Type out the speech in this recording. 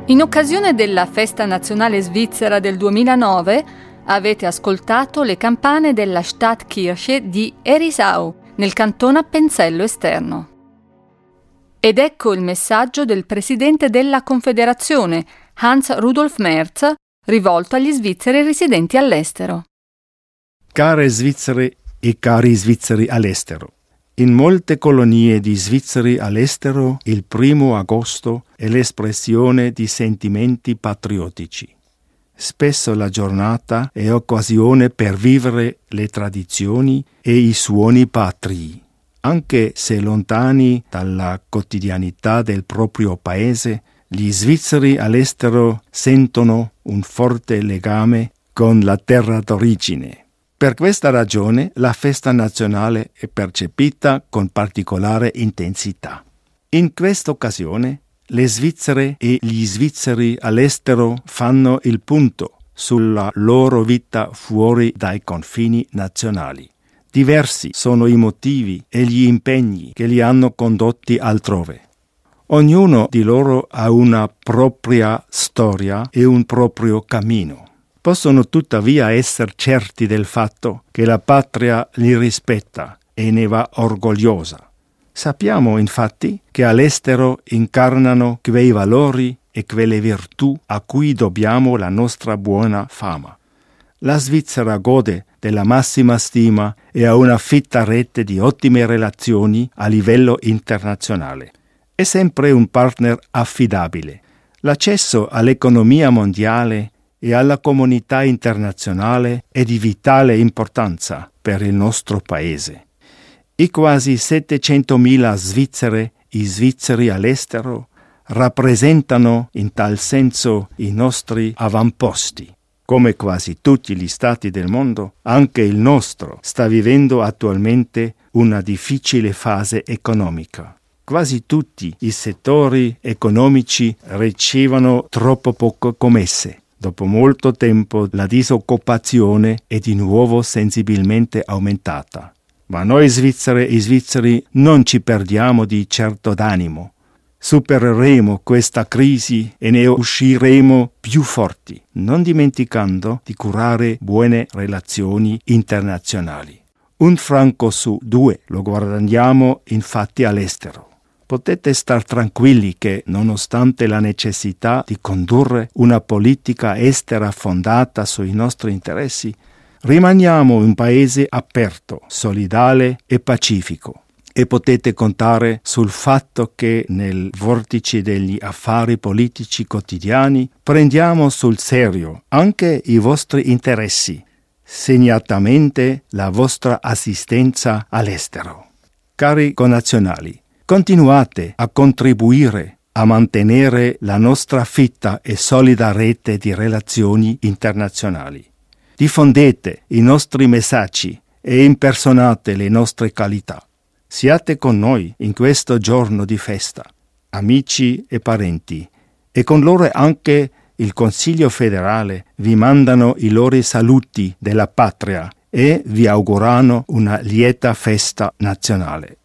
In occasione della Festa Nazionale Svizzera del 2009 avete ascoltato le campane della Stadtkirche di Herisau, nel canton Appenzello Esterno. Ed ecco il messaggio del presidente della Confederazione, Hans Rudolf Merz, rivolto agli svizzeri residenti all'estero. Care svizzere e cari svizzeri all'estero. In molte colonie di svizzeri all'estero il 1 agosto è l'espressione di sentimenti patriottici. Spesso la giornata è occasione per vivere le tradizioni e i suoni patrii. Anche se lontani dalla quotidianità del proprio paese, gli svizzeri all'estero sentono un forte legame con la terra d'origine. Per questa ragione la festa nazionale è percepita con particolare intensità. In questa occasione le svizzere e gli svizzeri all'estero fanno il punto sulla loro vita fuori dai confini nazionali. Diversi sono i motivi e gli impegni che li hanno condotti altrove. Ognuno di loro ha una propria storia e un proprio cammino. Possono tuttavia essere certi del fatto che la patria li rispetta e ne va orgogliosa. Sappiamo infatti che all'estero incarnano quei valori e quelle virtù a cui dobbiamo la nostra buona fama. La Svizzera gode della massima stima e ha una fitta rete di ottime relazioni a livello internazionale. È sempre un partner affidabile. L'accesso all'economia mondiale e alla comunità internazionale è di vitale importanza per il nostro Paese. I quasi 700.000 svizzere e svizzeri all'estero rappresentano in tal senso i nostri avamposti. Come quasi tutti gli stati del mondo, anche il nostro sta vivendo attualmente una difficile fase economica. Quasi tutti i settori economici ricevono troppo poco commesse. Dopo molto tempo la disoccupazione è di nuovo sensibilmente aumentata. Ma noi svizzere e svizzeri non ci perdiamo di certo d'animo. Supereremo questa crisi e ne usciremo più forti, non dimenticando di curare buone relazioni internazionali. 1 franco su 2 lo guadagniamo infatti all'estero. Potete star tranquilli che, nonostante la necessità di condurre una politica estera fondata sui nostri interessi, rimaniamo un paese aperto, solidale e pacifico. E potete contare sul fatto che nel vortice degli affari politici quotidiani prendiamo sul serio anche i vostri interessi, segnatamente la vostra assistenza all'estero. Cari connazionali, continuate a contribuire a mantenere la nostra fitta e solida rete di relazioni internazionali. Diffondete i nostri messaggi e impersonate le nostre qualità. Siate con noi in questo giorno di festa, amici e parenti, e con loro anche il Consiglio federale vi mandano i loro saluti della patria e vi augurano una lieta festa nazionale.